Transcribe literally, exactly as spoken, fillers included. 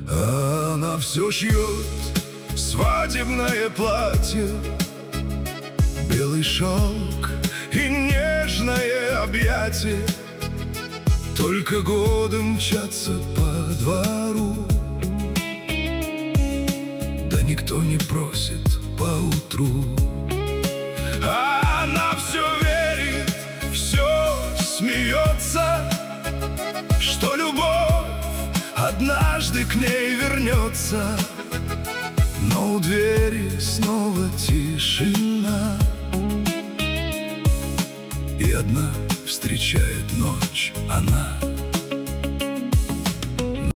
А она все шьет свадебное платье, белый шелк и нежное объятие. Только годы мчатся по двору, да никто не просит поутру. А она все верит, все смеется, что любовь однажды к ней вернется. Но у двери снова тишина, и одна встречает ночь она.